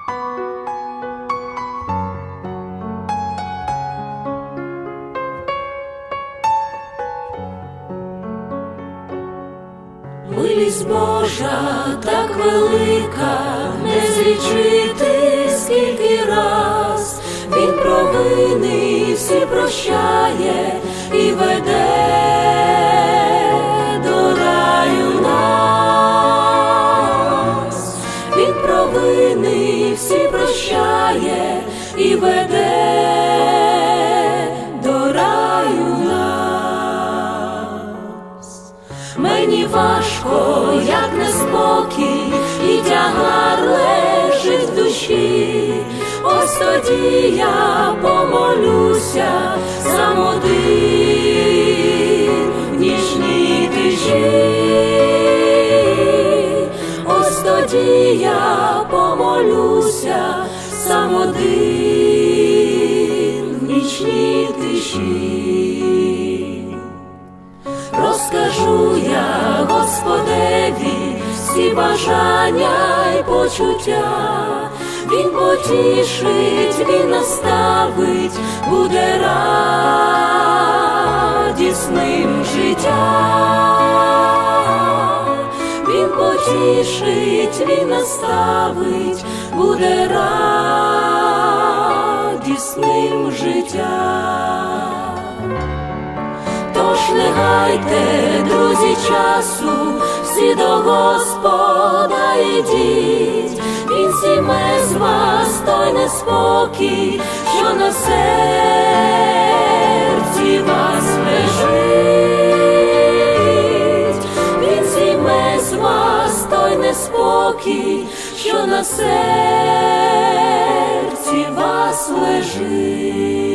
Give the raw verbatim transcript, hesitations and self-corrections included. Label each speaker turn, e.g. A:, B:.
A: Милість Божа так велика, не злічити скільки раз. Він провини всі прощає і веде до раю нас. Він провини всі прощає і веде до раю нас. Мені важко, як неспокій, і тягар лежить в душі. Ось тоді я помолюся сам один в нічній тиші. Ось тоді я помолюся сам один в нічній тиші. Розкажу я Господеві всі бажання й почуття. Він потішить, Він наставить, буде радісним життя. Він потішить, Він наставить, буде радісним життя. Тож не гайте, друзі, часу, всі до Господа ідіть. Він зніме з вас той неспокій, що на серці вас лежить. Він зніме з вас той неспокій, що на серці вас лежить.